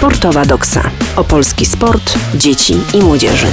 Sportowa Doksa. Opolski sport, dzieci i młodzieży.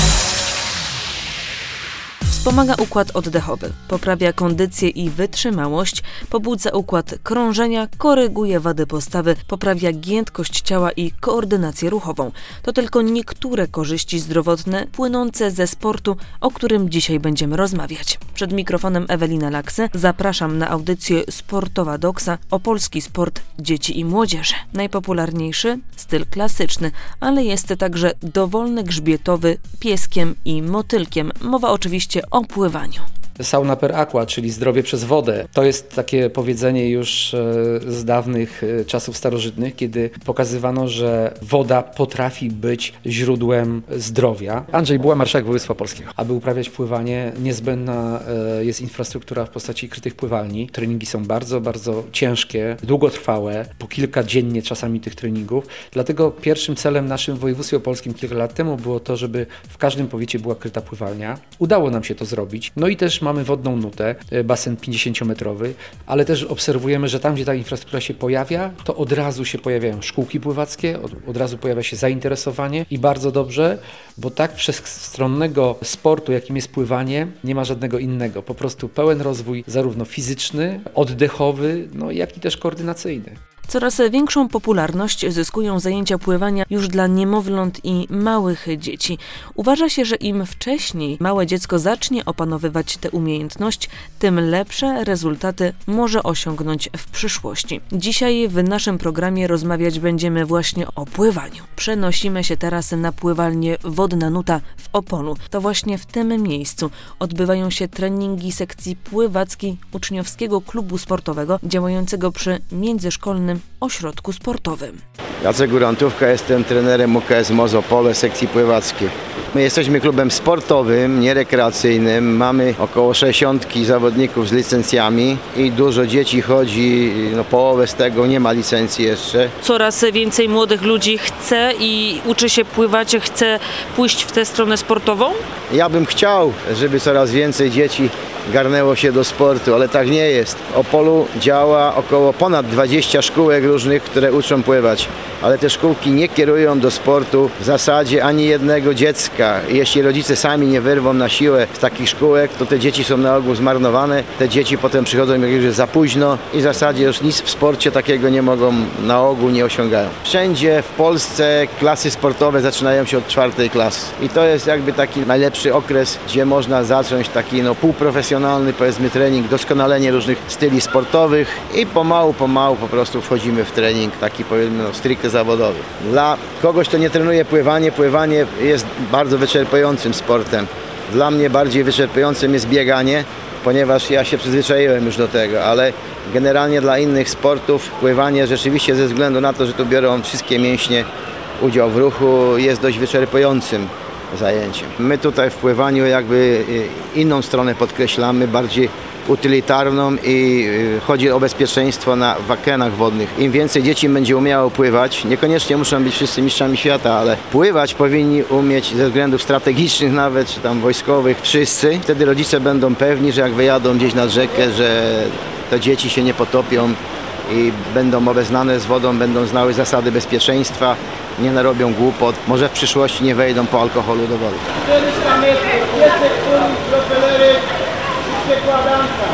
Wspomaga układ oddechowy, poprawia kondycję i wytrzymałość, pobudza układ krążenia, koryguje wady postawy, poprawia giętkość ciała i koordynację ruchową. To tylko niektóre korzyści zdrowotne płynące ze sportu, o którym dzisiaj będziemy rozmawiać. Przed mikrofonem Ewelina Laksy zapraszam na audycję Sportowa Doksa, opolski sport dzieci i młodzieży. Najpopularniejszy styl klasyczny, ale jest także dowolny grzbietowy, pieskiem i motylkiem. Mowa oczywiście o pływaniu. Sauna per aqua, czyli zdrowie przez wodę. To jest takie powiedzenie już z dawnych czasów starożytnych, kiedy pokazywano, że woda potrafi być źródłem zdrowia. Andrzej Buła, marszałek województwa polskiego. Aby uprawiać pływanie, niezbędna jest infrastruktura w postaci krytych pływalni. Treningi są bardzo, bardzo ciężkie, długotrwałe, po kilka dziennie czasami tych treningów. Dlatego pierwszym celem naszym w województwie opolskim kilka lat temu było to, żeby w każdym powiecie była kryta pływalnia. Udało nam się to zrobić. No i też mamy wodną nutę, basen 50-metrowy, ale też obserwujemy, że tam, gdzie ta infrastruktura się pojawia, to od razu się pojawiają szkółki pływackie, od razu pojawia się zainteresowanie i bardzo dobrze, bo tak wszechstronnego sportu, jakim jest pływanie, nie ma żadnego innego. Po prostu pełen rozwój zarówno fizyczny, oddechowy, jak i też koordynacyjny. Coraz większą popularność zyskują zajęcia pływania już dla niemowląt i małych dzieci. Uważa się, że im wcześniej małe dziecko zacznie opanowywać tę umiejętność, tym lepsze rezultaty może osiągnąć w przyszłości. Dzisiaj w naszym programie rozmawiać będziemy właśnie o pływaniu. Przenosimy się teraz na pływalnię Wodna Nuta w Opolu. To właśnie w tym miejscu odbywają się treningi sekcji pływackiej Uczniowskiego Klubu Sportowego działającego przy Międzyszkolnym Ośrodku Sportowym. Jacek Gurantówka, jestem trenerem UKS MOZ Opole sekcji pływackiej. My jesteśmy klubem sportowym, nie rekreacyjnym. Mamy około 60 zawodników z licencjami i dużo dzieci chodzi, połowę z tego nie ma licencji jeszcze. Coraz więcej młodych ludzi chce i uczy się pływać, chce pójść w tę stronę sportową? Ja bym chciał, żeby coraz więcej dzieci garnęło się do sportu, ale tak nie jest. W Opolu działa około ponad 20 szkółek różnych, które uczą pływać, ale te szkółki nie kierują do sportu w zasadzie ani jednego dziecka. Jeśli rodzice sami nie wyrwą na siłę z takich szkółek, to te dzieci są na ogół zmarnowane. Te dzieci potem przychodzą jak już za późno i w zasadzie już nic w sporcie takiego nie mogą, na ogół nie osiągają. Wszędzie w Polsce klasy sportowe zaczynają się od 4. klasy i to jest jakby taki najlepszy okres, gdzie można zacząć taki półprofesjonalny powiedzmy trening, doskonalenie różnych styli sportowych i pomału po prostu wchodzimy w trening taki powiedzmy stricte zawodowy. Dla kogoś, kto nie trenuje pływanie jest bardzo wyczerpującym sportem. Dla mnie bardziej wyczerpującym jest bieganie, ponieważ ja się przyzwyczaiłem już do tego, ale generalnie dla innych sportów pływanie rzeczywiście ze względu na to, że tu biorą wszystkie mięśnie udział w ruchu, jest dość wyczerpującym zajęciem. My tutaj w pływaniu jakby inną stronę podkreślamy, bardziej utylitarną i chodzi o bezpieczeństwo na akenach wodnych. Im więcej dzieci będzie umiało pływać, niekoniecznie muszą być wszyscy mistrzami świata, ale pływać powinni umieć ze względów strategicznych nawet, czy tam wojskowych, wszyscy. Wtedy rodzice będą pewni, że jak wyjadą gdzieś nad rzekę, że te dzieci się nie potopią i będą obeznane z wodą, będą znały zasady bezpieczeństwa, nie narobią głupot, może w przyszłości nie wejdą po alkoholu do wody. 400 metrów, piesek, propelery, przekładanka.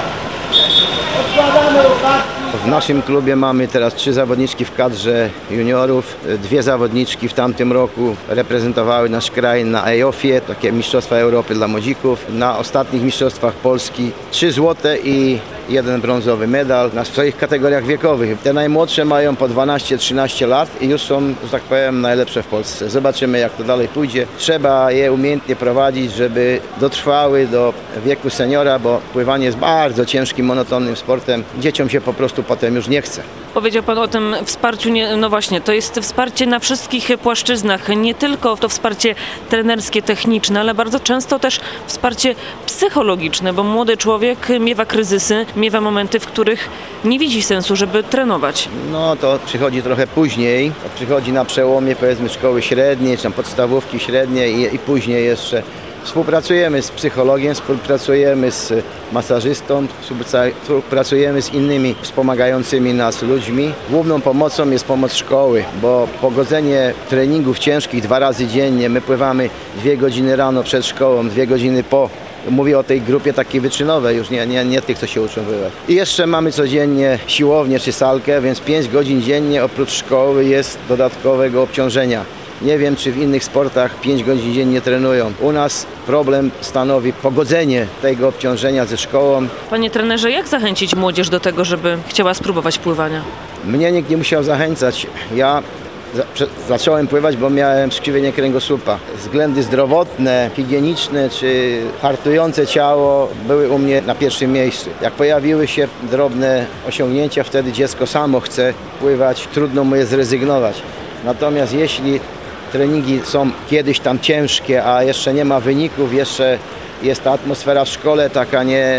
Odkładamy łopatki. W naszym klubie mamy teraz 3 zawodniczki w kadrze juniorów. 2 zawodniczki w tamtym roku reprezentowały nasz kraj na EOF-ie, takie Mistrzostwa Europy dla młodzików. Na ostatnich Mistrzostwach Polski 3 złote i 1 brązowy medal w swoich kategoriach wiekowych. Te najmłodsze mają po 12-13 lat i już są, że tak powiem, najlepsze w Polsce. Zobaczymy, jak to dalej pójdzie. Trzeba je umiejętnie prowadzić, żeby dotrwały do wieku seniora, bo pływanie jest bardzo ciężkim, monotonnym sportem. Dzieciom się po prostu potem już nie chce. Powiedział Pan o tym wsparciu, no właśnie, to jest wsparcie na wszystkich płaszczyznach, nie tylko to wsparcie trenerskie, techniczne, ale bardzo często też wsparcie psychologiczne, bo młody człowiek miewa kryzysy, miewa momenty, w których nie widzi sensu, żeby trenować. No to przychodzi trochę później, to przychodzi na przełomie powiedzmy szkoły średniej, czy tam podstawówki średniej i później jeszcze Współpracujemy z psychologiem, współpracujemy z masażystą, współpracujemy z innymi wspomagającymi nas ludźmi. Główną pomocą jest pomoc szkoły, bo pogodzenie treningów ciężkich 2 razy dziennie, my pływamy 2 godziny rano przed szkołą, 2 godziny po. Mówię o tej grupie takiej wyczynowej, już nie tych, co się uczą pływać. I jeszcze mamy codziennie siłownię czy salkę, więc 5 godzin dziennie oprócz szkoły jest dodatkowego obciążenia. Nie wiem, czy w innych sportach 5 godzin dziennie trenują. U nas problem stanowi pogodzenie tego obciążenia ze szkołą. Panie trenerze, jak zachęcić młodzież do tego, żeby chciała spróbować pływania? Mnie nikt nie musiał zachęcać. Ja zacząłem pływać, bo miałem skrzywienie kręgosłupa. Względy zdrowotne, higieniczne czy hartujące ciało były u mnie na pierwszym miejscu. Jak pojawiły się drobne osiągnięcia, wtedy dziecko samo chce pływać, trudno mu je zrezygnować. Natomiast jeśli treningi są kiedyś tam ciężkie, a jeszcze nie ma wyników, jeszcze jest ta atmosfera w szkole taka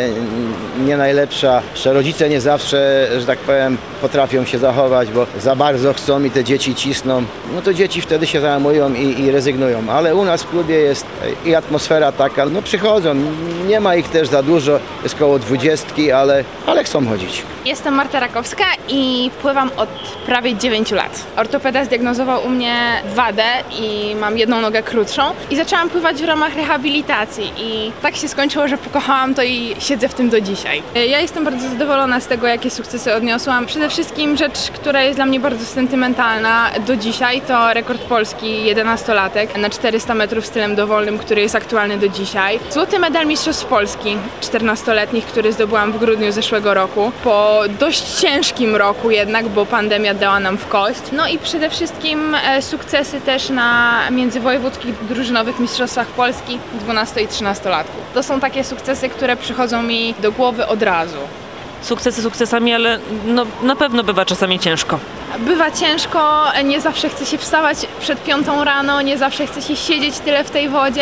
nie najlepsza. Jeszcze rodzice nie zawsze, że tak powiem, potrafią się zachować, bo za bardzo chcą i te dzieci cisną. No to dzieci wtedy się załamują i rezygnują. Ale u nas w klubie jest i atmosfera taka, no przychodzą, nie ma ich też za dużo, jest koło 20, ale chcą chodzić. Jestem Marta Rakowska i pływam od prawie 9 lat. Ortopeda zdiagnozował u mnie wadę i mam jedną nogę krótszą i zaczęłam pływać w ramach rehabilitacji i tak się skończyło, że pokochałam to i siedzę w tym do dzisiaj. Ja jestem bardzo zadowolona z tego, jakie sukcesy odniosłam. Przede wszystkim rzecz, która jest dla mnie bardzo sentymentalna do dzisiaj, to rekord Polski 11-latek na 400 metrów stylem dowolnym, który jest aktualny do dzisiaj. Złoty medal Mistrzostw Polski 14-letnich, który zdobyłam w grudniu zeszłego roku. Po dość ciężkim roku jednak, bo pandemia dała nam w kość. No i przede wszystkim sukcesy też na międzywojewódzkich drużynowych mistrzostwach Polski 12 i 13-latków. To są takie sukcesy, które przychodzą mi do głowy od razu. Sukcesy sukcesami, ale no, na pewno bywa czasami ciężko. Bywa ciężko, nie zawsze chce się wstawać przed 5 rano, nie zawsze chce się siedzieć tyle w tej wodzie.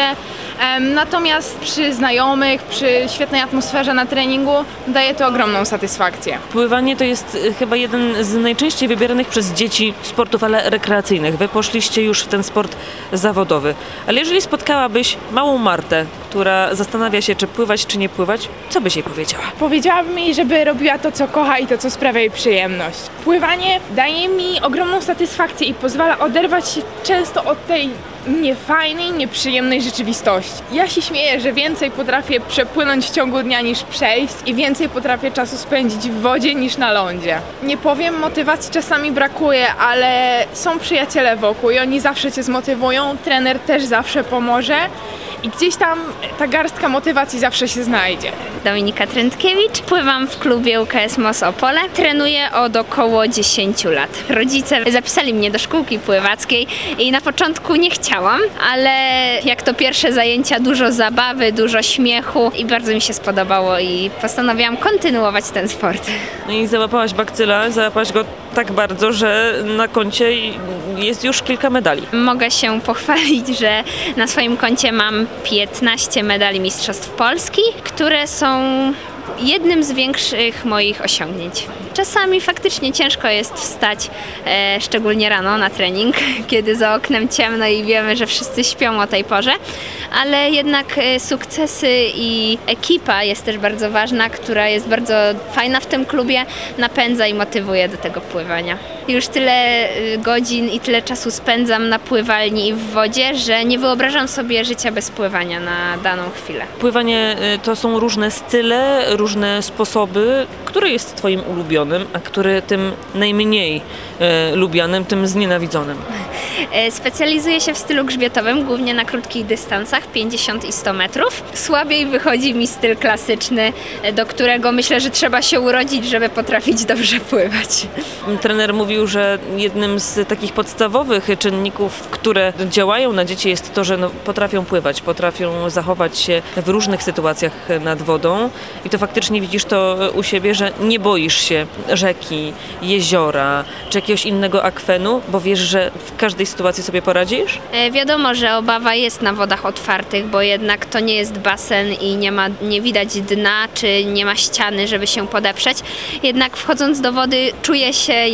Natomiast przy znajomych, przy świetnej atmosferze na treningu daje to ogromną satysfakcję. Pływanie to jest chyba jeden z najczęściej wybieranych przez dzieci sportów, ale rekreacyjnych. Wy poszliście już w ten sport zawodowy. Ale jeżeli spotkałabyś małą Martę, która zastanawia się, czy pływać, czy nie pływać, co byś jej powiedziała? Powiedziałabym jej, żeby robiła to, co kocha i to, co sprawia jej przyjemność. Pływanie daje mi ogromną satysfakcję i pozwala oderwać się często od tej niefajnej, nieprzyjemnej rzeczywistości. Ja się śmieję, że więcej potrafię przepłynąć w ciągu dnia niż przejść i więcej potrafię czasu spędzić w wodzie niż na lądzie. Nie powiem, motywacji czasami brakuje, ale są przyjaciele wokół i oni zawsze cię zmotywują, trener też zawsze pomoże i gdzieś tam ta garstka motywacji zawsze się znajdzie. Dominika Trętkiewicz, pływam w klubie UKS MOS Opole, trenuję od około 10 lat. Rodzice zapisali mnie do szkółki pływackiej i na początku nie chciałam, ale jak to pierwsze zajęcia, dużo zabawy, dużo śmiechu i bardzo mi się spodobało i postanowiłam kontynuować ten sport. No i załapałaś bakcyla, załapałaś go tak bardzo, że na koncie jest już kilka medali. Mogę się pochwalić, że na swoim koncie mam 15 medali Mistrzostw Polski, które są jednym z większych moich osiągnięć. Czasami faktycznie ciężko jest wstać, szczególnie rano na trening, kiedy za oknem ciemno i wiemy, że wszyscy śpią o tej porze, ale jednak sukcesy i ekipa jest też bardzo ważna, która jest bardzo fajna w tym klubie, napędza i motywuje do tego pływania. Już tyle godzin i tyle czasu spędzam na pływalni i w wodzie, że nie wyobrażam sobie życia bez pływania na daną chwilę. Pływanie to są różne style, różne sposoby. Który jest twoim ulubionym, a który tym najmniej lubianym, tym znienawidzonym? Specjalizuję się w stylu grzbietowym, głównie na krótkich dystansach, 50 i 100 metrów. Słabiej wychodzi mi styl klasyczny, do którego myślę, że trzeba się urodzić, żeby potrafić dobrze pływać. Trener mówił, że jednym z takich podstawowych czynników, które działają na dzieci, jest to, że potrafią pływać, potrafią zachować się w różnych sytuacjach nad wodą i to faktycznie widzisz to u siebie, że nie boisz się rzeki, jeziora czy jakiegoś innego akwenu, bo wiesz, że w każdej sytuacji sobie poradzisz? Wiadomo, że obawa jest na wodach otwartych, bo jednak to nie jest basen i nie widać dna, czy nie ma ściany, żeby się podeprzeć. Jednak wchodząc do wody czuję się jak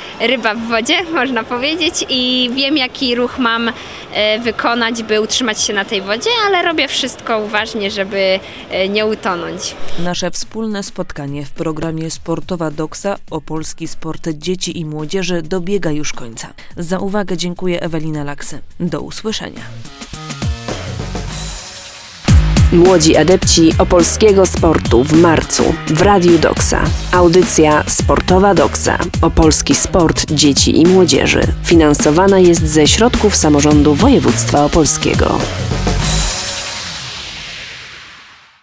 ryba w wodzie, można powiedzieć, i wiem, jaki ruch mam wykonać, by utrzymać się na tej wodzie, ale robię wszystko uważnie, żeby nie utonąć. Nasze wspólne spotkanie w programie Sportowa Doksa Opolski Sport Dzieci i Młodzieży dobiega już końca. Za uwagę dziękuję Ewelina Laksy. Do usłyszenia. Młodzi adepci opolskiego sportu w marcu w Radiu Doksa. Audycja Sportowa Doksa. Opolski sport dzieci i młodzieży. Finansowana jest ze środków samorządu województwa opolskiego.